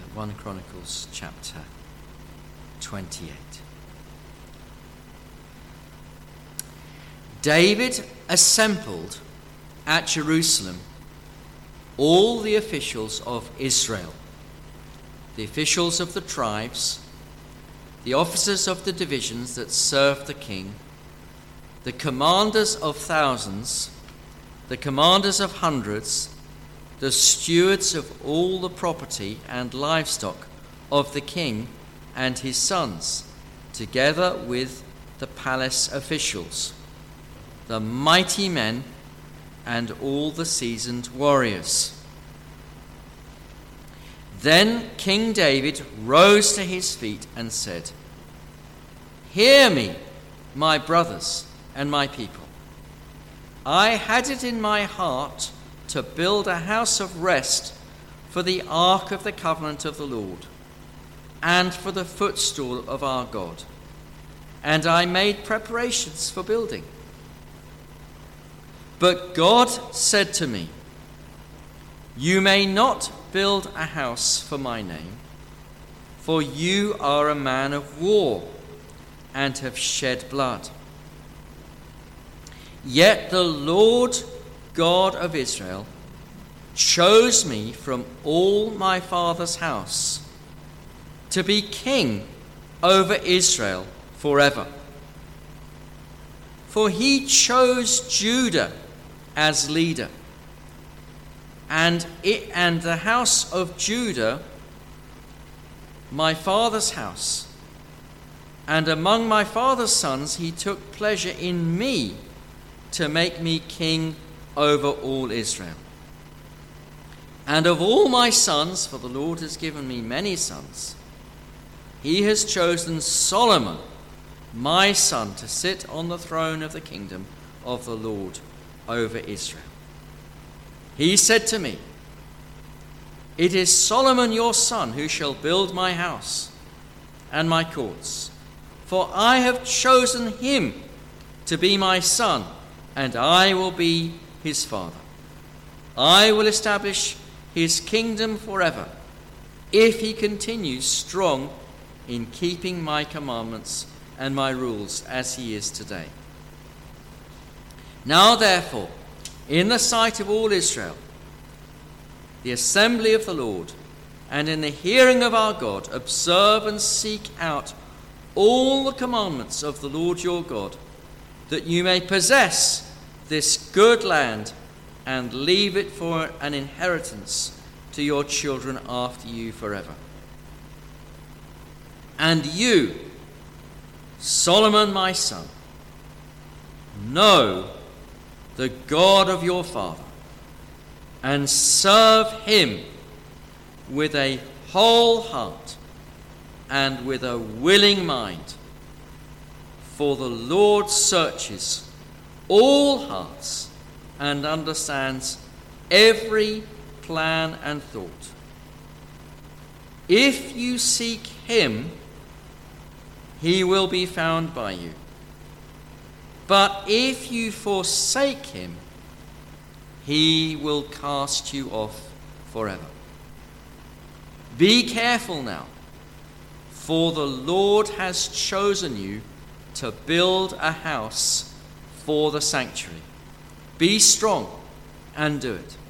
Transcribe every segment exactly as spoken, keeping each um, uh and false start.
First Chronicles chapter twenty-eight. David assembled at Jerusalem all the officials of Israel, the officials of the tribes, the officers of the divisions that served the king, the commanders of thousands, the commanders of hundreds, the stewards of all the property and livestock of the king and his sons, together with the palace officials, the mighty men and all the seasoned warriors. Then King David rose to his feet and said, "Hear me, my brothers and my people. I had it in my heart to build a house of rest for the ark of the covenant of the Lord and for the footstool of our God, and I made preparations for building. But God said to me, 'You may not build a house for my name, for you are a man of war and have shed blood.' Yet the Lord God of Israel chose me from all my father's house to be king over Israel forever. For he chose Judah as leader, and it and the house of Judah, my father's house, and among my father's sons he took pleasure in me to make me king over all Israel. And of all my sons, for the Lord has given me many sons, he has chosen Solomon, my son, to sit on the throne of the kingdom of the Lord over Israel. He said to me, 'It is Solomon your son who shall build my house and my courts, for I have chosen him to be my son, and I will be his father. I will establish his kingdom forever, if he continues strong in keeping my commandments and my rules as he is today. Now therefore, in the sight of all Israel, the assembly of the Lord, and in the hearing of our God, observe and seek out all the commandments of the Lord your God, that you may possess this good land and leave it for an inheritance to your children after you forever. And you, Solomon my son, know the God of your father, and serve him with a whole heart and with a willing mind. For the Lord searches all hearts and understands every plan and thought. If you seek him, he will be found by you. But if you forsake him, he will cast you off forever. Be careful now, for the Lord has chosen you to build a house for the sanctuary. Be strong and do it."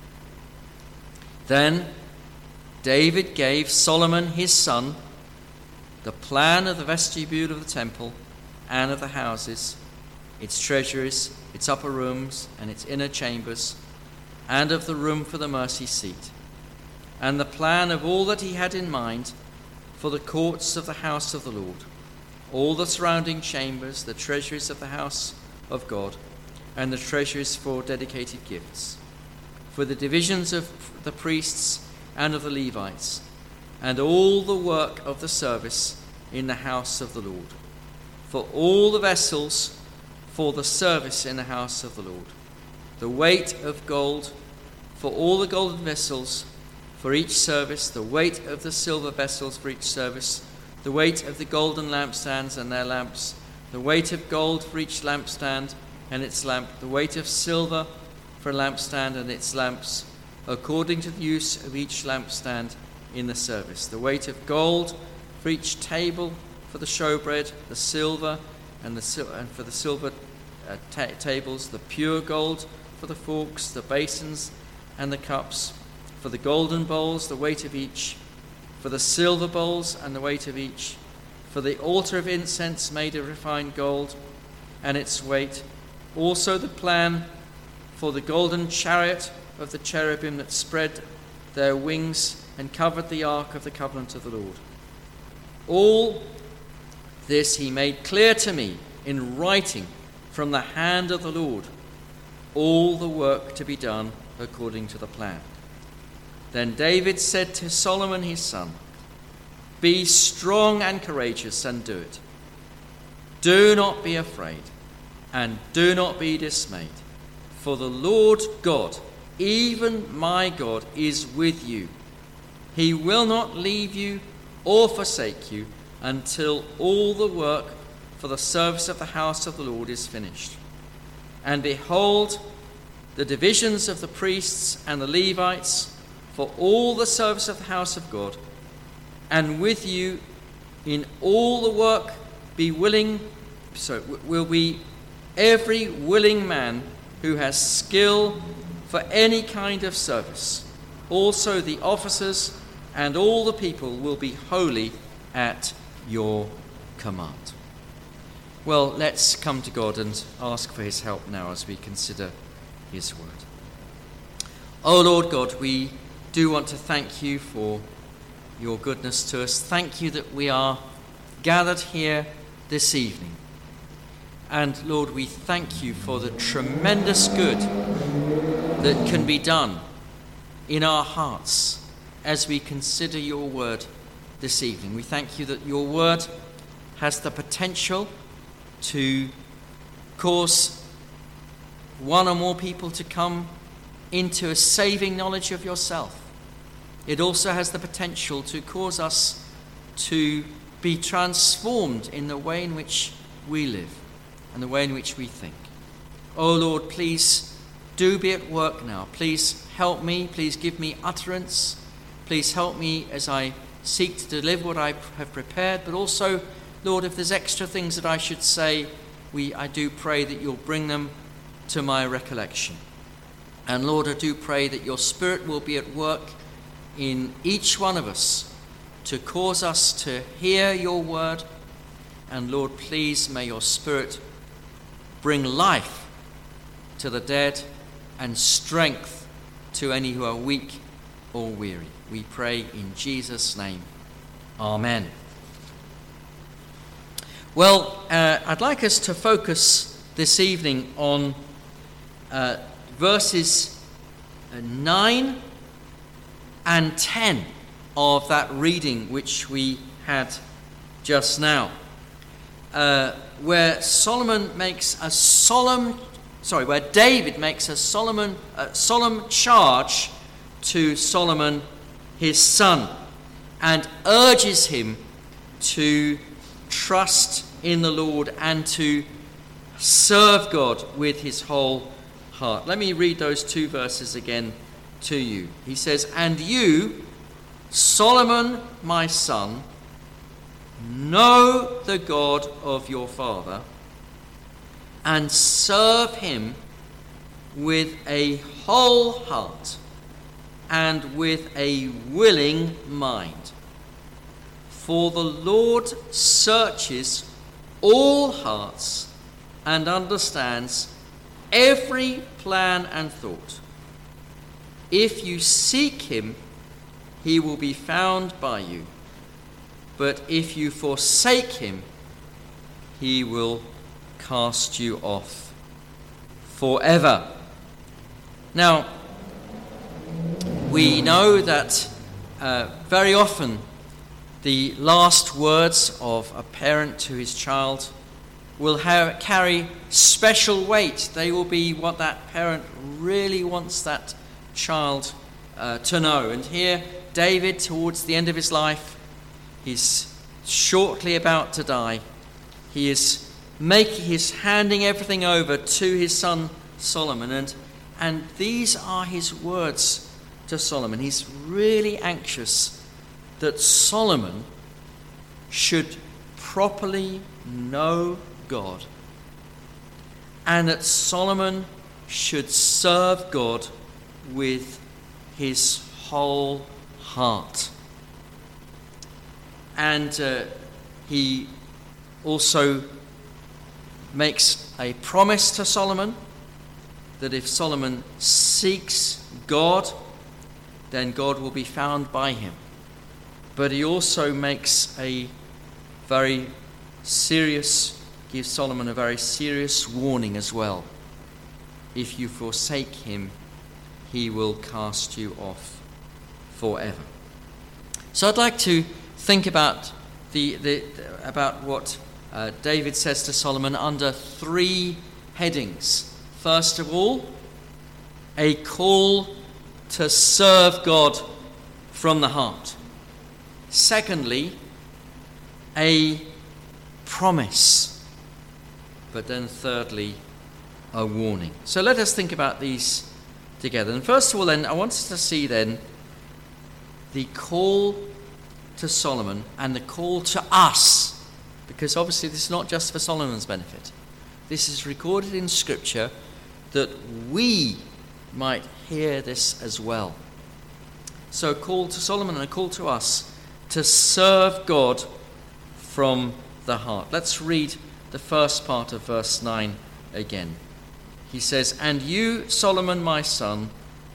Then David gave Solomon his son the plan of the vestibule of the temple and of the houses, its treasuries, its upper rooms, and its inner chambers, and of the room for the mercy seat, and the plan of all that he had in mind for the courts of the house of the Lord, all the surrounding chambers, the treasuries of the house of God, and the treasuries for dedicated gifts, for the divisions of the priests and of the Levites, and all the work of the service in the house of the Lord, for all the vessels for the service in the house of the Lord, the weight of gold for all the golden vessels for each service, the weight of the silver vessels for each service, the weight of the golden lampstands and their lamps, the weight of gold for each lampstand and its lamp, the weight of silver for a lampstand and its lamps, according to the use of each lampstand in the service. The weight of gold for each table for the showbread, the silver and the sil- and for the silver uh, ta- tables, the pure gold for the forks, the basins and the cups, for the golden bowls, the weight of each, for the silver bowls and the weight of each, for the altar of incense made of refined gold and its weight, also the plan for the golden chariot of the cherubim that spread their wings and covered the ark of the covenant of the Lord. All this he made clear to me in writing from the hand of the Lord, all the work to be done according to the plan. Then David said to Solomon his son, "Be strong and courageous and do it. Do not be afraid and do not be dismayed, for the Lord God, even my God, is with you. He will not leave you or forsake you until all the work for the service of the house of the Lord is finished. And behold, the divisions of the priests and the Levites for all the service of the house of God, and with you in all the work be willing, so will be every willing man who has skill for any kind of service. Also the officers and all the people will be holy at your command." Well, let's come to God and ask for his help now as we consider his word. Oh Lord God, we do want to thank you for your goodness to us. Thank you that we are gathered here this evening. And Lord, we thank you for the tremendous good that can be done in our hearts as we consider your word this evening. We thank you that your word has the potential to cause one or more people to come into a saving knowledge of yourself. It also has the potential to cause us to be transformed in the way in which we live and the way in which we think. Oh Lord, please do be at work now. Please help me. Please give me utterance. Please help me as I seek to deliver what I have prepared. But also, Lord, if there's extra things that I should say, we I do pray that you'll bring them to my recollection. And Lord, I do pray that your Spirit will be at work in each one of us to cause us to hear your word. And Lord, please may your Spirit bring life to the dead and strength to any who are weak or weary. We pray in Jesus' name. Amen. Well, uh, I'd like us to focus this evening on uh, verses nine and ten of that reading which we had just now, uh, where Solomon makes a solemn, sorry, where David makes a solemn, a solemn charge to Solomon, his son, and urges him to trust in the Lord and to serve God with his whole heart. Let me read those two verses again to you. He says, "And you, Solomon, my son, know the God of your father and serve him with a whole heart and with a willing mind. For the Lord searches all hearts and understands every plan and thought. If you seek him, he will be found by you. But if you forsake him, he will cast you off forever." Now, we know that uh, very often the last words of a parent to his child will have, carry special weight. They will be what that parent really wants that child uh, to know. And here, David, towards the end of his life, he's shortly about to die. He is making, he's handing everything over to his son Solomon, and and these are his words to Solomon. He's really anxious that Solomon should properly know God, and that Solomon should serve God with his whole heart. And uh, he also makes a promise to Solomon that if Solomon seeks God, then God will be found by him. But he also makes a very serious, gives Solomon a very serious warning as well. If you forsake him, he will cast you off forever. So I'd like to think about the, the about what uh, David says to Solomon under three headings. First of all, a call to serve God from the heart. Secondly, a promise. But then thirdly, a warning. So let us think about these together. And first of all then, I want us to see then the call to Solomon and the call to us. Because obviously this is not just for Solomon's benefit. This is recorded in Scripture that we might hear this as well. So a call to Solomon and a call to us to serve God from the heart. Let's read the first part of verse nine again. He says, "And you, Solomon, my son,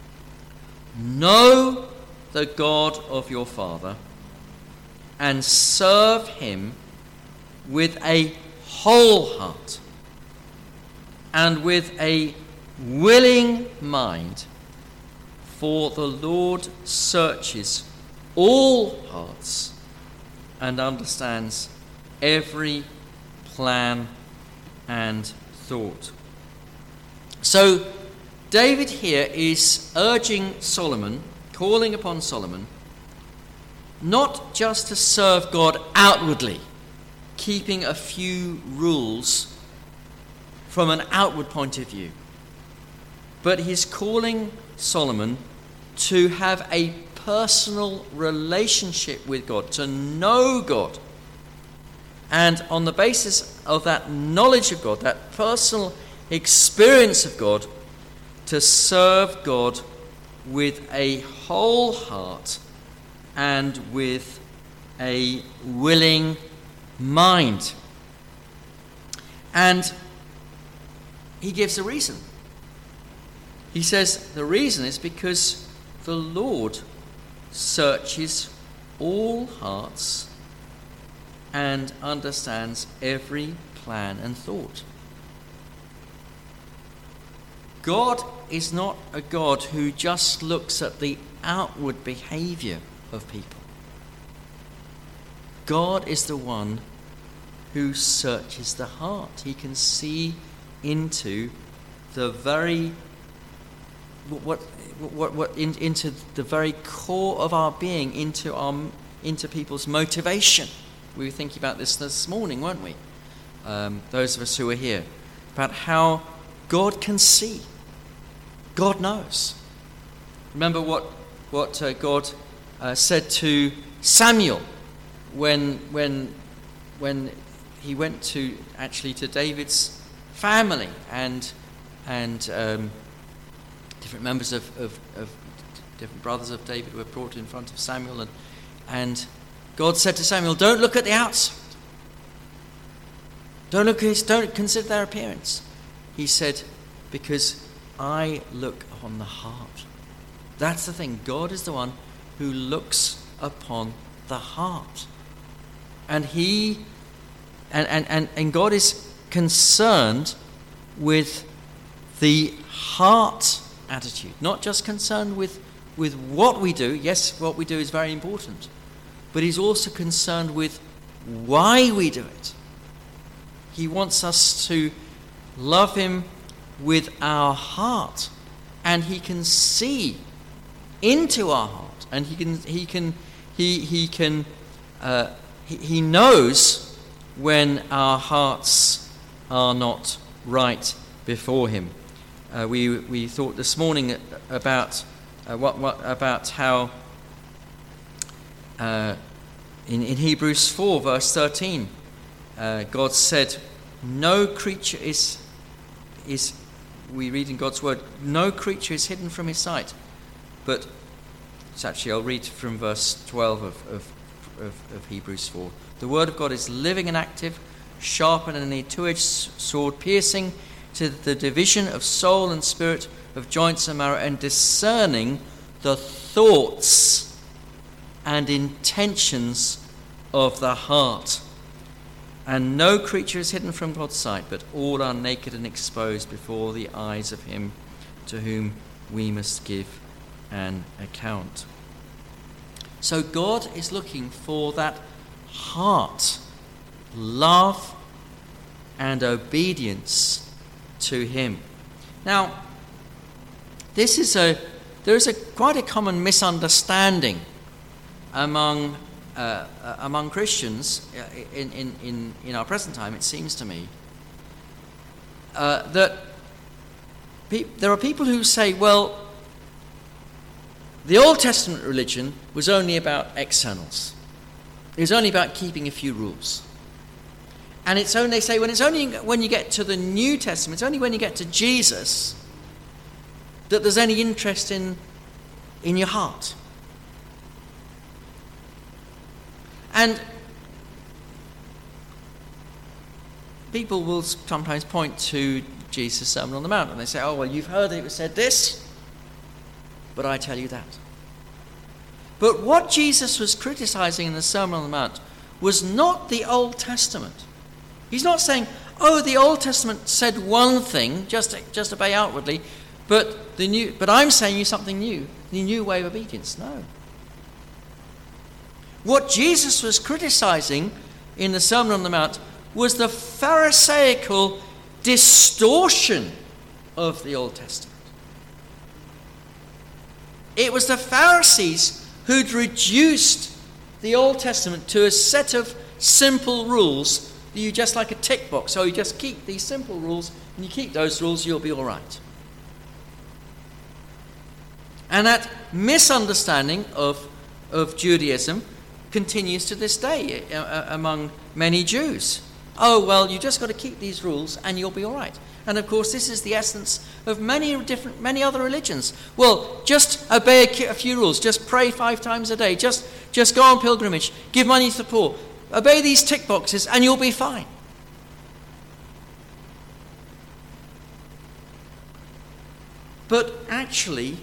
know the God of your father, and serve him with a whole heart and with a willing mind, for the Lord searches all hearts and understands every plan and thought." So David here is urging Solomon, calling upon Solomon, not just to serve God outwardly, keeping a few rules from an outward point of view, but he's calling Solomon to have a personal relationship with God, to know God. And on the basis of that knowledge of God, that personal experience of God, to serve God with a whole heart and with a willing mind. And he gives a reason. He says the reason is because the Lord searches all hearts and understands every plan and thought. God is not a God who just looks at the outward behavior of people. God is the one who searches the heart. He can see into the very what what what in, into the very core of our being, into our into people's motivation. We were thinking about this this morning, weren't we? Um, those of us who are here, about how God can see. God knows. Remember what what uh, God uh, said to Samuel when when when he went to actually to David's family, and and um, different members of, of, of different brothers of David were brought in front of Samuel, and and God said to Samuel, "Don't look at the outside. Don't look at his, don't consider their appearance." He said, "Because I look upon the heart." That's the thing. God is the one who looks upon the heart. And he and, and, and, and God is concerned with the heart attitude, not just concerned with, with what we do. Yes, what we do is very important, but he's also concerned with why we do it. He wants us to love him with our heart, and he can see into our heart, and he can he can he he can uh, he, he knows when our hearts are not right before him. Uh, we we thought this morning about uh, what what about how uh, in, in Hebrews four, verse thirteen, uh, God said, no creature is, is, we read in God's word, no creature is hidden from his sight. But it's actually, I'll read from verse twelve of, of, of, of Hebrews four. The word of God is living and active, sharper than any two-edged sword, piercing to the division of soul and spirit, of joints and marrow, and discerning the thoughts and intentions of the heart. And no creature is hidden from God's sight, but all are naked and exposed before the eyes of him to whom we must give an account. So God is looking for that heart, love and obedience to him. Now, this is a there is a quite a common misunderstanding among uh, uh, among Christians in, in, in, in our present time, it seems to me, uh, that pe- there are people who say, well, the Old Testament religion was only about externals. It was only about keeping a few rules. And it's only, they say, when it's only when you get to the New Testament, it's only when you get to Jesus that there's any interest in, in your heart. And people will sometimes point to Jesus' Sermon on the Mount, and they say, oh, well, you've heard it was said this, but I tell you that. But what Jesus was criticizing in the Sermon on the Mount was not the Old Testament. He's not saying, oh, the Old Testament said one thing, just, just obey outwardly, but the new. But I'm saying you something new, the new way of obedience. No. What Jesus was criticizing in the Sermon on the Mount was the Pharisaical distortion of the Old Testament. It was the Pharisees who'd reduced the Old Testament to a set of simple rules that you just like a tick box. So you just keep these simple rules, and you keep those rules, you'll be all right. And that misunderstanding of, of Judaism continues to this day uh, among many Jews. Oh, well, you just got to keep these rules and you'll be all right. And of course, this is the essence of many different, many other religions. Well, just obey a few rules. Just pray five times a day. Just, just go on pilgrimage. Give money to the poor. Obey these tick boxes and you'll be fine. But actually,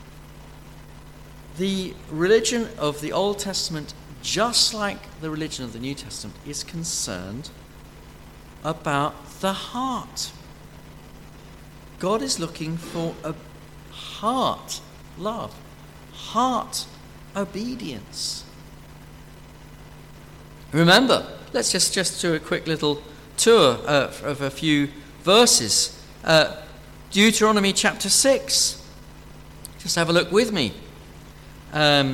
the religion of the Old Testament, just like the religion of the New Testament, is concerned about the heart. God is looking for a heart love, heart obedience. Remember, let's just, just do a quick little tour uh, of a few verses. Uh, Deuteronomy chapter six. Just have a look with me. Um,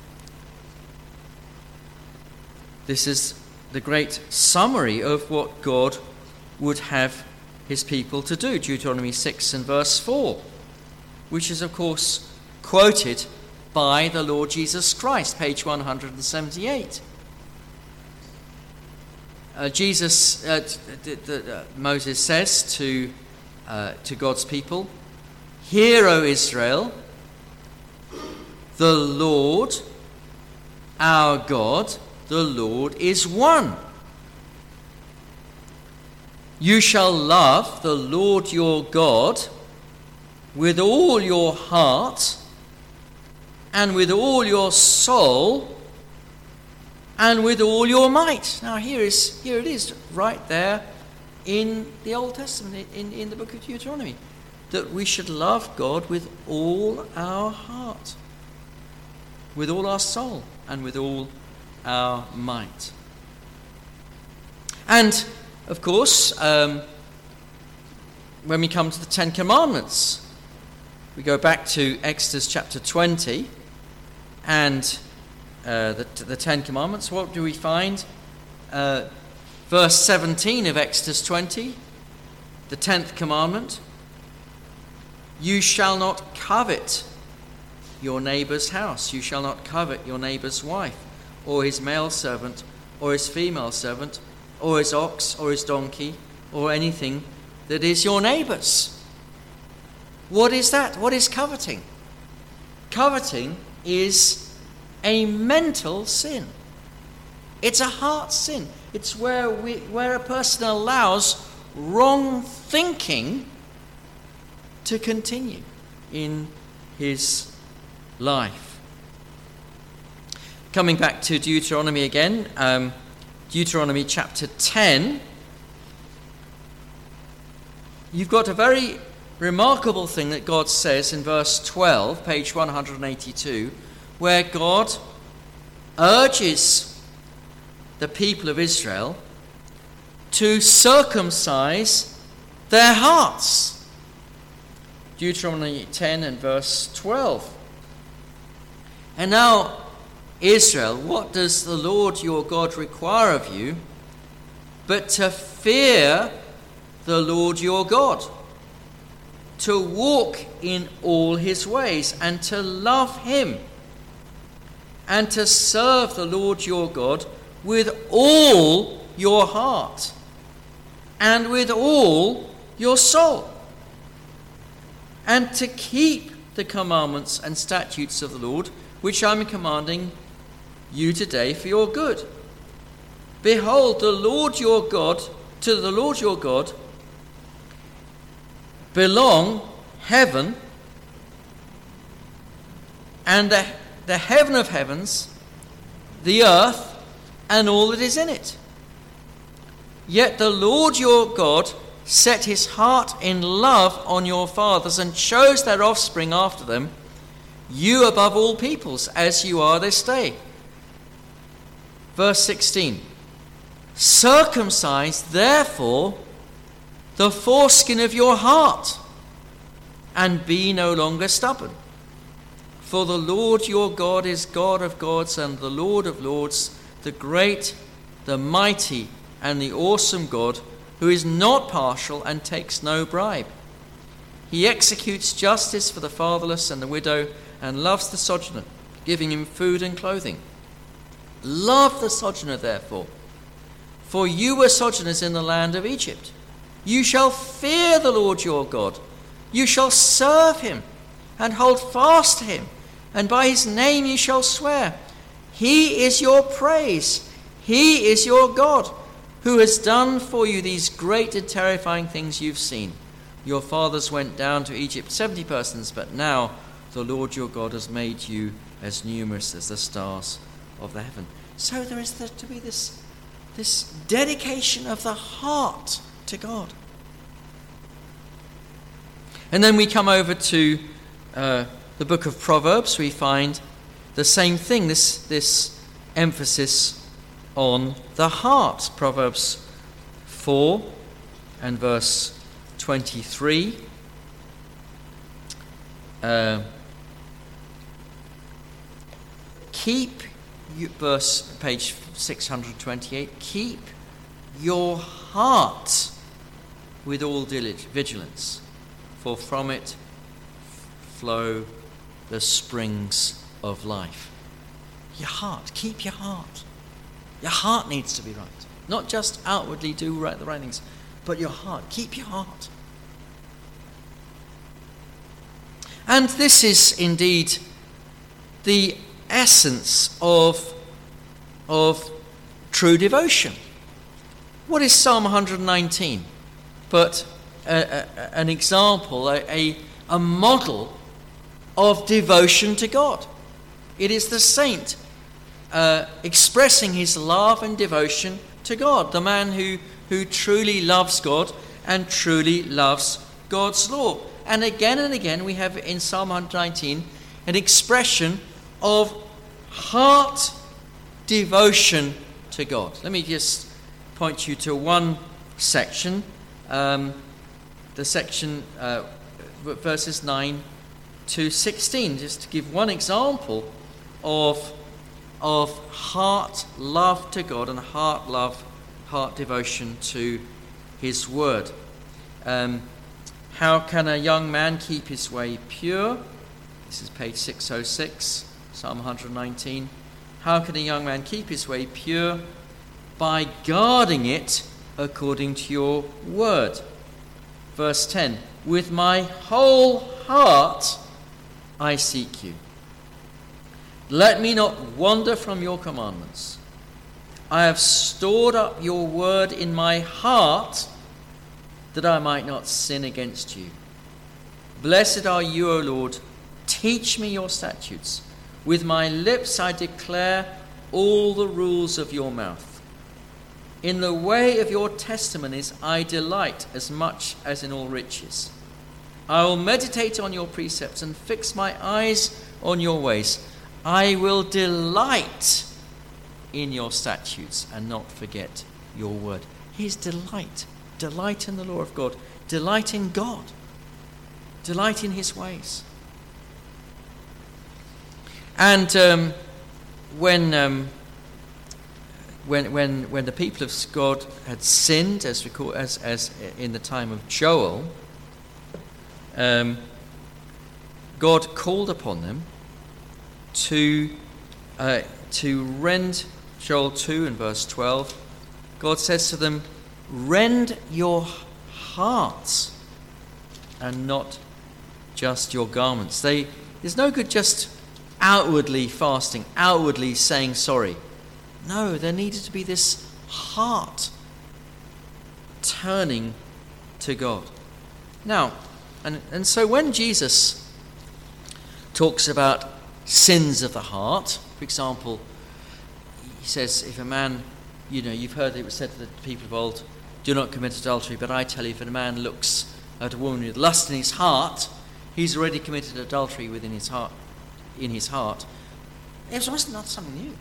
this is the great summary of what God would have his people to do. Deuteronomy six and verse four, which is of course quoted by the Lord Jesus Christ, page one hundred seventy-eight. Uh, Jesus, uh, d- d- d- uh, Moses says to uh, to God's people, "Hear, O Israel, the Lord, our God, the Lord is one. You shall love the Lord your God with all your heart and with all your soul and with all your might." Now here is here it is right there in the Old Testament, in, in the book of Deuteronomy, that we should love God with all our heart, with all our soul, and with all our might. And of course, um, when we come to the Ten Commandments, we go back to Exodus chapter twenty, and uh, the, the Ten Commandments. What do we find? Uh, verse seventeen of Exodus twenty, the tenth commandment: "You shall not covet your neighbour's house. You shall not covet your neighbour's wife, or his male servant, or his female servant, or his ox, or his donkey, or anything that is your neighbour's. What is that? What is coveting? Coveting is a mental sin. It's a heart sin. It's where we, where a person allows wrong thinking to continue in his life. Coming back to Deuteronomy again, um, Deuteronomy chapter ten, you've got a very remarkable thing that God says in verse twelve, page one hundred eighty-two, where God urges the people of Israel to circumcise their hearts. Deuteronomy ten and verse twelve. And now, Israel, what does the Lord your God require of you but to fear the Lord your God, to walk in all his ways, and to love him, and to serve the Lord your God with all your heart and with all your soul, and to keep the commandments and statutes of the Lord, which I am commanding you today for your good. Behold, the Lord your God, to the Lord your God belong heaven and the, the heaven of heavens, the earth, and all that is in it. Yet the Lord your God set his heart in love on your fathers and chose their offspring after them, you above all peoples, as you are this day. Verse sixteen. Circumcise therefore the foreskin of your heart, and be no longer stubborn. For the Lord your God is God of gods and the Lord of lords, the great, the mighty, and the awesome God, who is not partial and takes no bribe. He executes justice for the fatherless and the widow, and loves the sojourner, giving him food and clothing. Love the sojourner, therefore, for you were sojourners in the land of Egypt. You shall fear the Lord your God. You shall serve him and hold fast to him, and by his name you shall swear. He is your praise. He is your God, who has done for you these great and terrifying things you've seen. Your fathers went down to Egypt, seventy persons, but now the Lord your God has made you as numerous as the stars of the heaven. So there is to be this, this dedication of the heart to God. And then we come over to uh, the book of Proverbs. We find the same thing, this, this emphasis on the heart. Proverbs four and verse twenty-three. Uh, keep, you, verse page six hundred twenty-eight, keep your heart with all vigilance, for from it flow the springs of life. Your heart, keep your heart. Your heart needs to be right. Not just outwardly do right the right things, but your heart, keep your heart. And this is indeed the essence of, of true devotion. What is Psalm one nineteen? But a, a, an example, a, a, a model of devotion to God. It is the saint uh, expressing his love and devotion to God, the man who, who truly loves God and truly loves God's law. And again and again we have in Psalm one nineteen an expression of heart devotion to God. Let me just point you to one section, um, the section uh, verses nine to sixteen, just to give one example of, of heart love to God and heart love, heart devotion to his word. Um, how can a young man keep his way pure? This is page six oh six, Psalm one nineteen. How can a young man keep his way pure? By guarding it according to your word. Verse ten, with my whole heart I seek you. Let me not wander from your commandments. I have stored up your word in my heart that I might not sin against you. Blessed are you, O Lord. Teach me your statutes. With my lips I declare all the rules of your mouth. In the way of your testimonies I delight as much as in all riches. I will meditate on your precepts and fix my eyes on your ways. I will delight in your statutes and not forget your word. His delight. Delight in the law of God. Delight in God. Delight in his ways. And um, when, um, when when when the people of God had sinned, as we call, as as in the time of Joel, um, God called upon them to uh, to rend. Joel two and verse twelve. God says to them, "Rend your hearts, and not just your garments." They there's no good just outwardly fasting, outwardly saying sorry. No, there needed to be this heart turning to God. Now, and, and so when Jesus talks about sins of the heart, for example, he says, if a man, you know, you've heard it was said to the people of old, do not commit adultery, but I tell you, if a man looks at a woman with lust in his heart, he's already committed adultery within his heart. in his heart. It was not something new.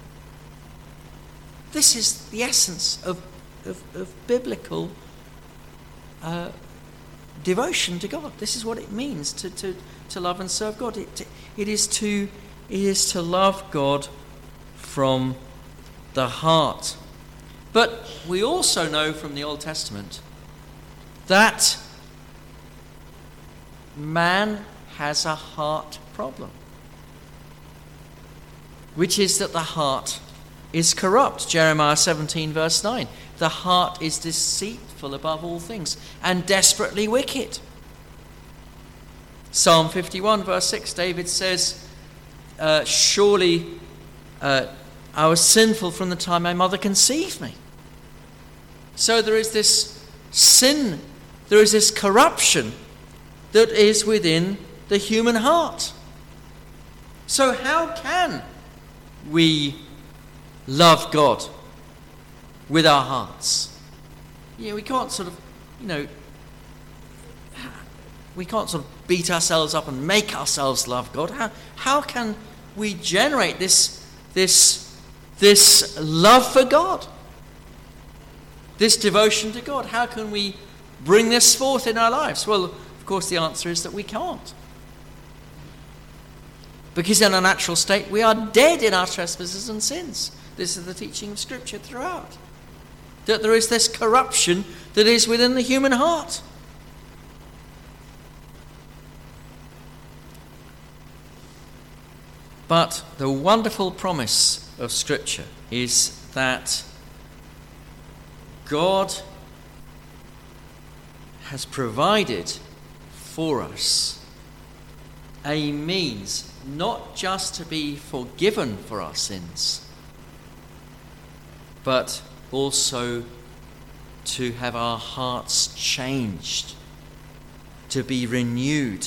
This is the essence of, of, of biblical uh, devotion to God. This is what it means to, to, to love and serve God. It, it, is to, it is to love God from the heart. But we also know from the Old Testament that man has a heart problem, which is that the heart is corrupt. Jeremiah seventeen verse nine. The heart is deceitful above all things and desperately wicked. Psalm fifty-one verse six, David says, uh, surely uh, I was sinful from the time my mother conceived me. So there is this sin, there is this corruption that is within the human heart. So how can we love God with our hearts? Yeah, we can't sort of, you know, we can't sort of beat ourselves up and make ourselves love God. How how can we generate this this this love for God? This devotion to God? How can we bring this forth in our lives? Well, of course, the answer is that we can't. Because in our natural state, we are dead in our trespasses and sins. This is the teaching of Scripture throughout. That there is this corruption that is within the human heart. But the wonderful promise of Scripture is that God has provided for us a means not just to be forgiven for our sins, but also to have our hearts changed, to be renewed.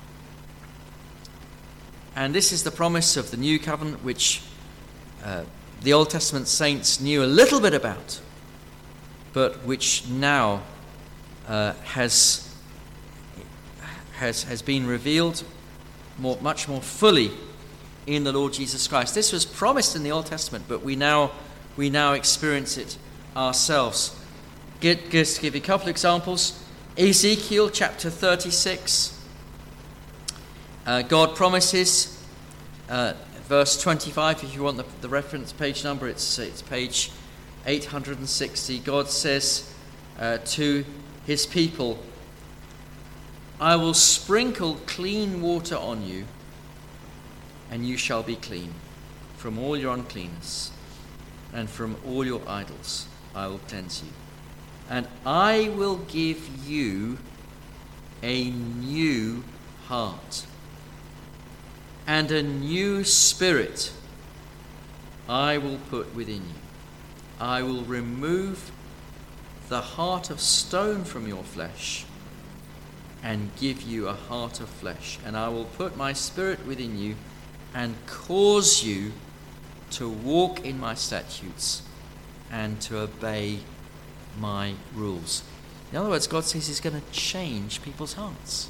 And this is the promise of the new covenant, which uh, the Old Testament saints knew a little bit about, but which now uh, has, has, has been revealed More, much more fully in the Lord Jesus Christ. This was promised in the Old Testament, but we now we now experience it ourselves. Get, just to give you a couple of examples. Ezekiel chapter thirty-six. Uh, God promises, uh, verse twenty-five. If you want the, the reference page number, it's it's page eight hundred sixty. God says uh, to His people, I will sprinkle clean water on you, and you shall be clean. from all your uncleanness, and from all your idols I will cleanse you. And I will give you a new heart, and a new spirit I will put within you. I will remove the heart of stone from your flesh and give you a heart of flesh. And I will put my spirit within you and cause you to walk in my statutes and to obey my rules. In other words, God says he's going to change people's hearts.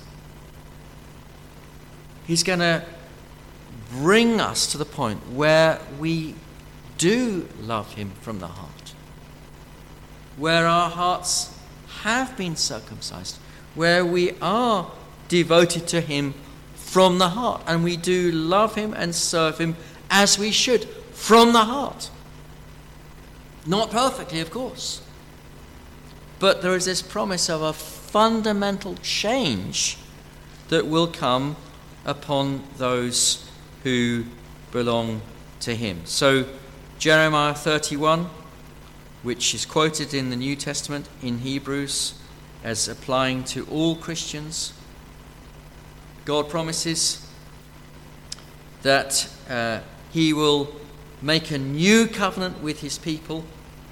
He's going to bring us to the point where we do love him from the heart, where our hearts have been circumcised, where we are devoted to him from the heart, and we do love him and serve him as we should from the heart. Not perfectly, of course, but there is this promise of a fundamental change that will come upon those who belong to him. So Jeremiah thirty-one, which is quoted in the New Testament in Hebrews as applying to all Christians, God promises that uh, he will make a new covenant with his people.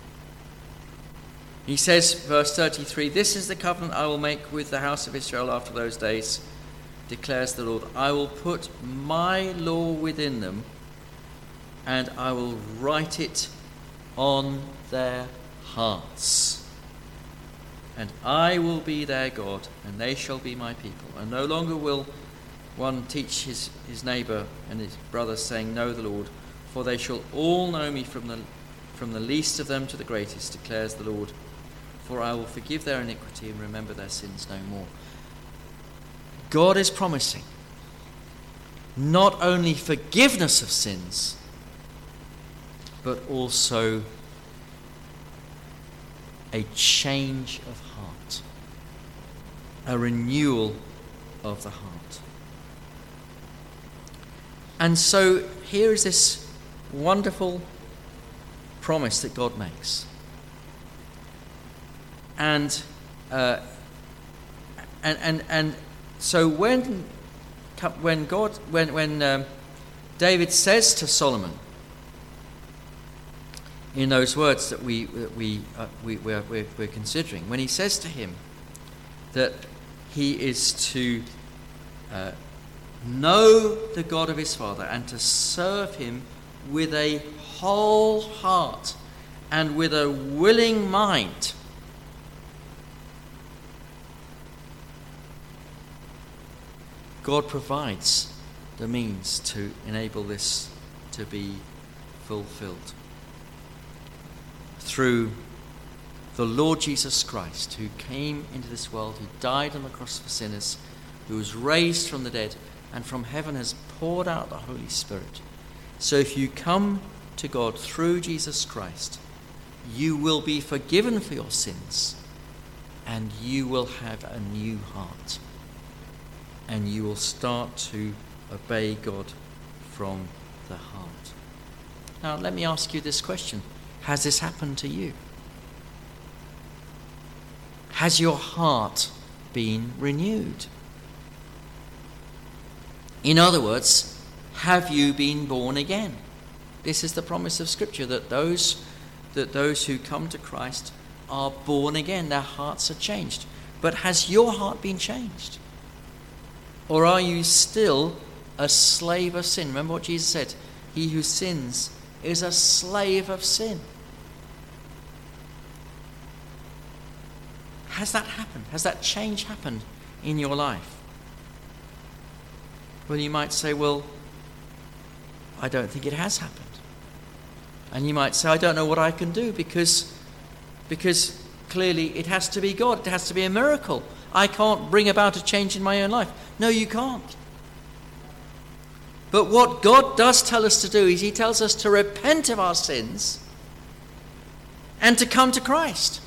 He says, verse thirty-three, "This is the covenant I will make with the house of Israel after those days, declares the Lord. I will put my law within them, and I will write it on their hearts. And I will be their God, and they shall be my people. And no longer will one teach his, his neighbour and his brother, saying, Know the Lord, for they shall all know me from the, from the least of them to the greatest, declares the Lord. For I will forgive their iniquity and remember their sins no more." God is promising not only forgiveness of sins, but also a change of heart, a renewal of the heart. And so here is this wonderful promise that God makes. And uh, and and and so when when God when when um, David says to Solomon, in those words that we that we uh, we we're, we're, we're considering, when he says to him that he is to uh, know the God of his father and to serve him with a whole heart and with a willing mind, God provides the means to enable this to be fulfilled through the Lord Jesus Christ, who came into this world, who died on the cross for sinners, who was raised from the dead, and from heaven has poured out the Holy Spirit. So if you come to God through Jesus Christ, you will be forgiven for your sins, and you will have a new heart, and you will start to obey God from the heart. Now, let me ask you this question. Has this happened to you? Has your heart been renewed? In other words, have you been born again? This is the promise of Scripture, that those that those who come to Christ are born again. Their hearts are changed. But has your heart been changed? Or are you still a slave of sin? Remember what Jesus said, he who sins is a slave of sin. Has that happened? Has that change happened in your life? Well, you might say, well, I don't think it has happened. And you might say, I don't know what I can do, because, because clearly it has to be God. It has to be a miracle. I can't bring about a change in my own life. No, you can't. But what God does tell us to do is he tells us to repent of our sins and to come to Christ.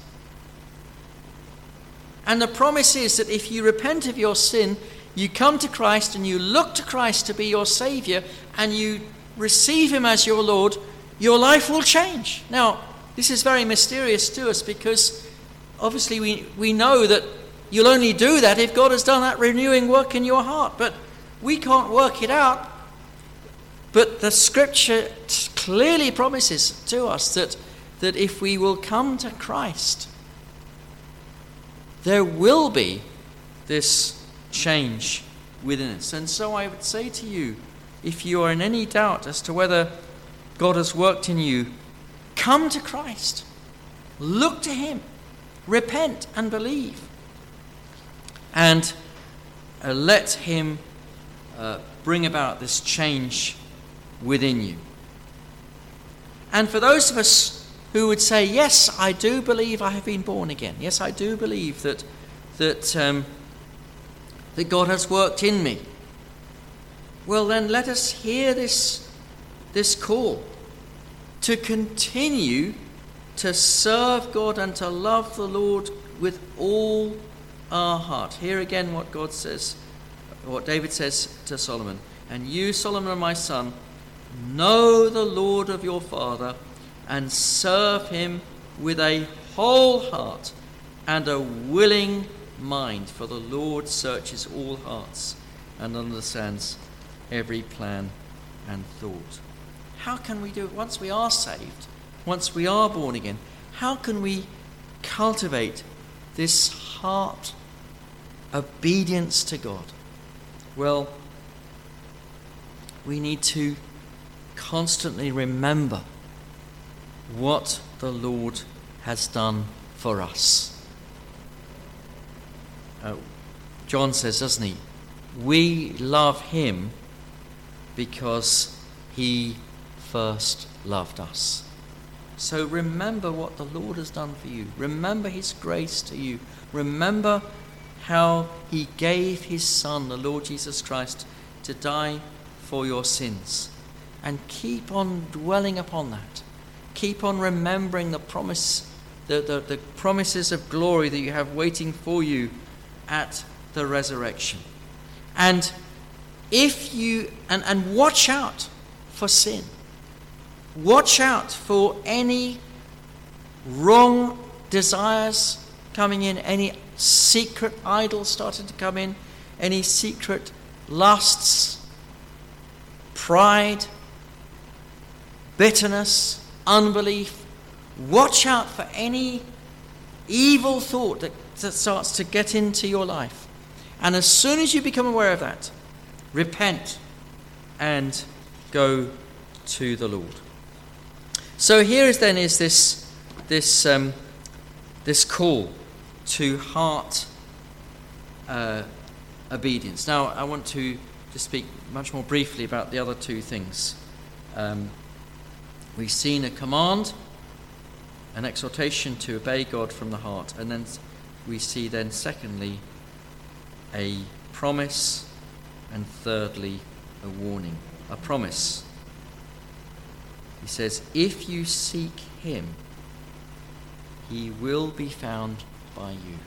And the promise is that if you repent of your sin, you come to Christ and you look to Christ to be your Saviour, and you receive him as your Lord, your life will change. Now, this is very mysterious to us because obviously we, we know that you'll only do that if God has done that renewing work in your heart. But we can't work it out. But the scripture clearly promises to us that, that if we will come to Christ, there will be this change within us. And so I would say to you, if you are in any doubt as to whether God has worked in you, come to Christ. Look to him. Repent and believe. And uh, let him uh, bring about this change within you. And for those of us who would say, yes, I do believe I have been born again. Yes, I do believe that that um, that God has worked in me. Well, then let us hear this, this call to continue to serve God and to love the Lord with all our heart. Hear again what God says, what David says to Solomon. And you, Solomon, my son, know the Lord of your father and serve him with a whole heart and a willing mind, for the Lord searches all hearts and understands every plan and thought. How can we do it once we are saved, once we are born again? How can we cultivate this heart obedience to God? Well, we need to constantly remember what the Lord has done for us. Uh, John says, doesn't he? We love him because he first loved us. So remember what the Lord has done for you. Remember his grace to you. Remember how he gave his Son, the Lord Jesus Christ, to die for your sins. And keep on dwelling upon that. Keep on remembering the promise, the, the, the promises of glory that you have waiting for you at the resurrection. And if you and, and watch out for sin. Watch out for any wrong desires coming in, any secret idols starting to come in, any secret lusts, pride, bitterness, unbelief. Watch out for any evil thought that, that starts to get into your life. And as soon as you become aware of that, repent and go to the Lord. So here is then is this this um, this call to heart uh, obedience. Now I want to just speak much more briefly about the other two things. Um, we've seen a command, an exhortation to obey God from the heart, and then we see then secondly a promise, and thirdly a warning. A promise. He says, if you seek him, he will be found by you.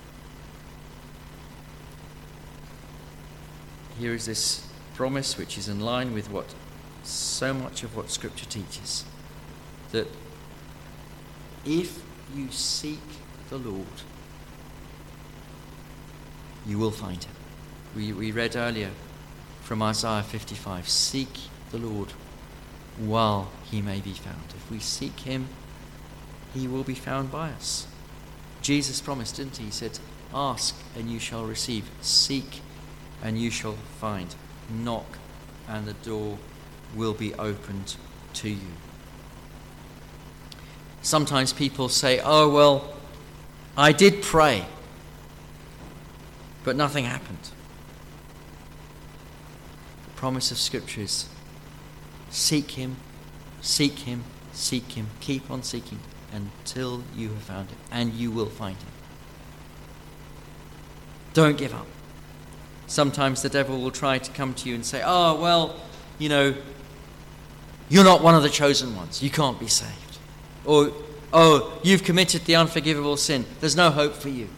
Here is this promise which is in line with what so much of what Scripture teaches. That if you seek the Lord, you will find him. We, we read earlier from Isaiah fifty-five, seek the Lord while he may be found. If we seek him, he will be found by us. Jesus promised, didn't he? He said, ask and you shall receive. Seek and you shall find. Knock and the door will be opened to you. Sometimes people say, oh, well, I did pray, but nothing happened. The promise of Scripture is, seek him, seek him, seek him, keep on seeking until you have found him, and you will find him. Don't give up. Sometimes the devil will try to come to you and say, oh, well, you know, you're not one of the chosen ones. You can't be saved. Or, oh, you've committed the unforgivable sin. There's no hope for you.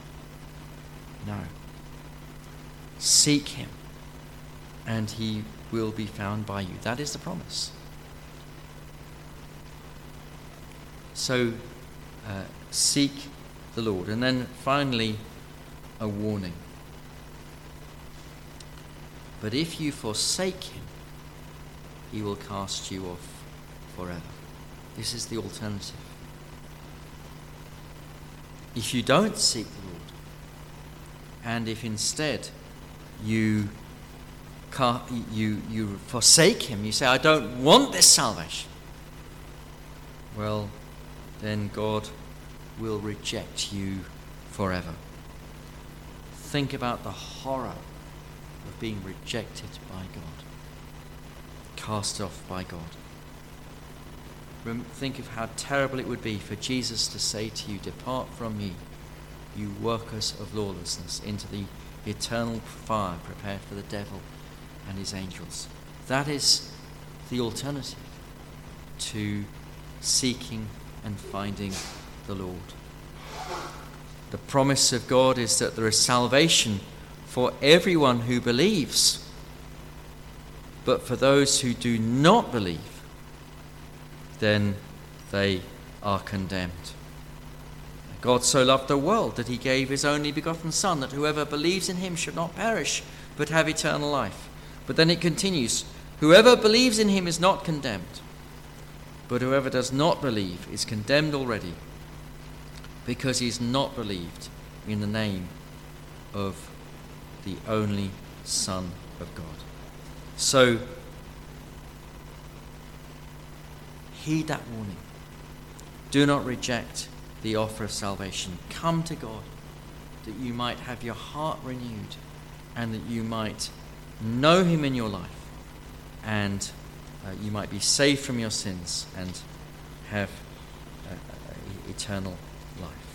No. Seek him, and he will be found by you. That is the promise. So uh, seek the Lord. And then finally, a warning. But if you forsake him, he will cast you off forever. This is the alternative. If you don't seek the Lord, and if instead you you you forsake him, you say, I don't want this salvation, well, then God will reject you forever. Think about the horror of being rejected by God, cast off by God. Think of how terrible it would be for Jesus to say to you, depart from me, you workers of lawlessness, into the eternal fire prepared for the devil and his angels. That is the alternative to seeking and finding the Lord. The promise of God is that there is salvation for everyone who believes, but for those who do not believe, then they are condemned. God so loved the world that he gave his only begotten Son, that whoever believes in him should not perish, but have eternal life. But then it continues, whoever believes in him is not condemned, but whoever does not believe is condemned already, because he has not believed in the name of the only Son of God. So, heed that warning. Do not reject the offer of salvation. Come to God that you might have your heart renewed and that you might know him in your life and uh, you might be saved from your sins and have uh, eternal life.